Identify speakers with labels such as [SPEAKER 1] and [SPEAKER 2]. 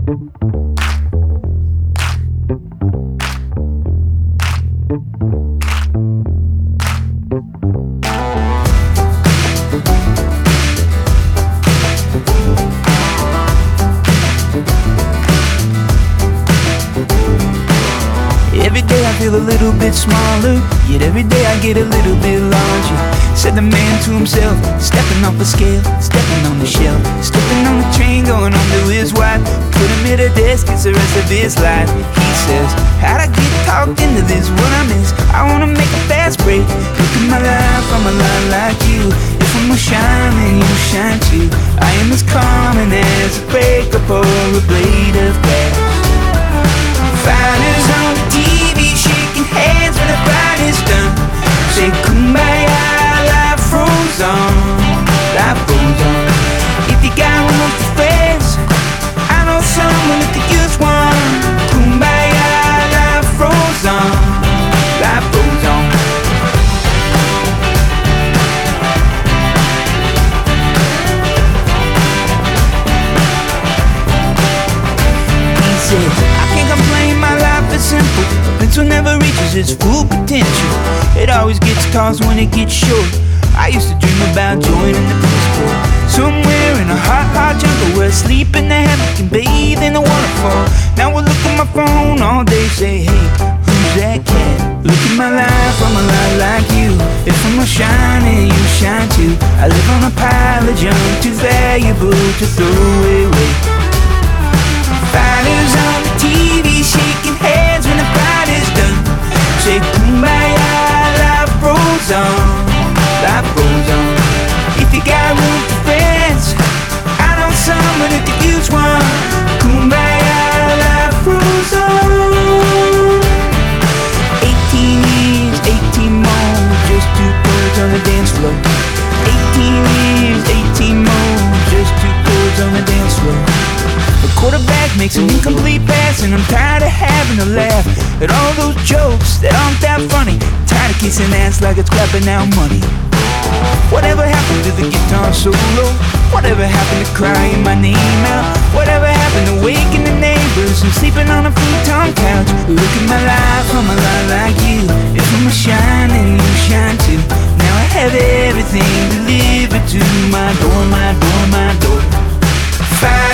[SPEAKER 1] Every day I feel a little bit smaller, yet every day I get a little bit larger. Said the man to himself, stepping off a scale, stepping on the shelf, stepping on the train, going home to his wife. Put him at a desk, it's the rest of his life. He says, how'd I get talked into this? What I miss? I wanna make a fast break. Look at my life, I'm a lot like you. If I'm gonna shine, then you shine too. I am as common as a breakup or a blade of grass. Fighters on the TV, shaking hands when the fight is done. Say kumbaya, life rolls on, life goes on. If you got one for friends, I know someone that could use one. Kumbaya, life rolls on, life goes on. He says, I can't complain, my life is simple. Pencil never reaches its full potential. It always gets tossed when it gets short. I used to dream about joining the Peace Corps, somewhere in a hot, hot jungle where I sleep in the hammock and bathe in the waterfall. Now I look at my phone all day, say, hey, who's that cat? Look at my life, I'm a lot like you. If I'm gonna shine, then you shine too. I live on a pile of junk, too valuable to throw away. Fighters on the TV, shaking hands when the fight is done. Say kumbaya, life rolls on, life rolls on. If you got room for friends, I know someone that could use one. Kumbaya, life rolls on. 18 years, 18 more, just two chords on the dance floor. 18 years, 18 more, just two chords on the dance floor. The quarterback makes an incomplete pass, and I'm tired of having to laugh at all those jokes that aren't that funny. Tired of kissing ass like it's clapping out money. Whatever happened to the guitar solo? Whatever happened to crying my name out? Whatever happened to waking the neighbors and sleeping on a futon couch? Look at my life, I'm a lot like you. If I'm a shine, then you shine too. Now I have everything delivered to my door, my door, my door. Fire